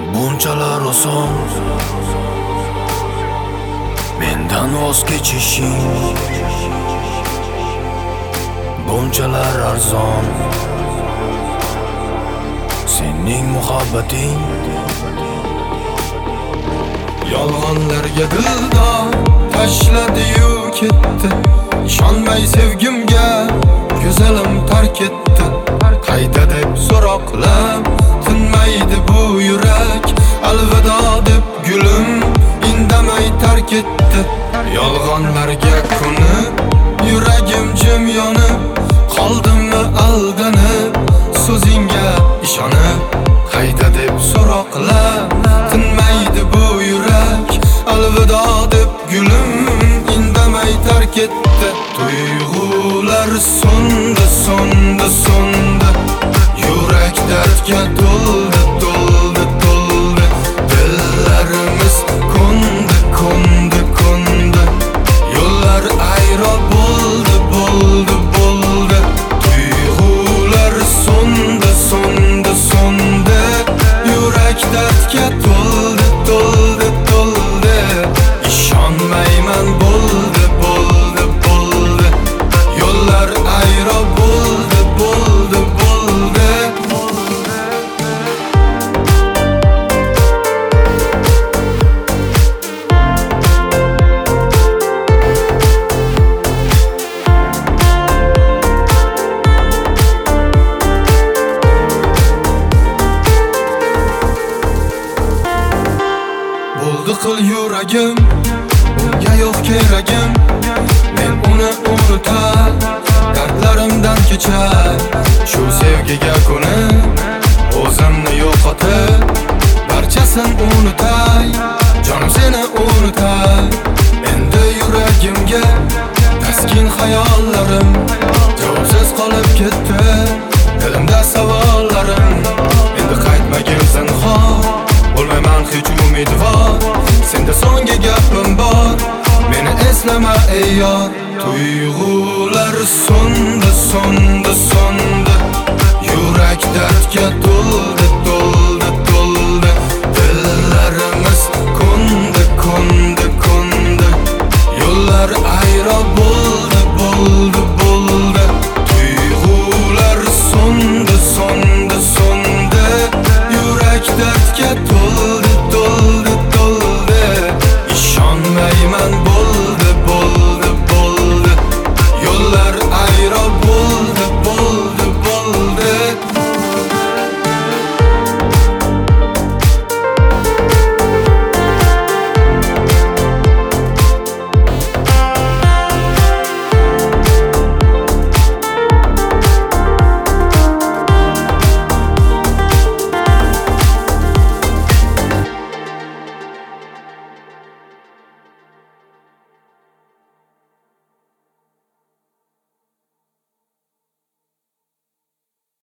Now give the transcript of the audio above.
Bunchalar oson mendan voz kechishing, bunchalar arzon sening muhabbating. Yolg'onlarga dildor tashladi-yu ketdi, ishonmay sevgimga go'zalim tark etdi. Qayda deb so'roqlab tinmaydi bu yurak, alvido deb gulim indamay tark etdi. Yolg'onlarga ko'nib yuragim jim yonib, qoldimmi aldanib so'zingga ishonib. Qayda deb so'roqlab tinmaydi bu yurak, alvido deb gulim indamay tark etdi. Tuyg'ular so'ndi, so'ndi, so'ndi, yurak dardga to'ldi, to'ldi, to'ldi. Dillarimiz ko'ndi, ko'ndi, ko'ndi, yo'llar ayro bo'ldi, bo'ldi, bo'ldi. Tuyg'ular so'ndi, so'ndi, so'ndi, yurak dardga to'ldi, to'ldi, to'ldi. Ishonmayman bo'ldi, bo'ldi, bo'ldi, yo'llar ayro bo'ldi, bo'ldi, bo'ldi. Bo'ldi qil yuragim, unga yo'q keragim. Men uni unutar, dardlarimdan kechar. Shu sevgiga ko'nib, o'zimni yo'qotib, barchasin unutay, jonim seni unutay. Endi yuragimga taskin xayollarim javobsiz qolib ketdi, dilimda savollarim. Endi qaytmagin zinhor, bo'lmayman hech umidvor. Senda so'nggi gapim bor, meni eslama ey yor. Tuyg'ular so'ndi, so'ndi, so'ndi,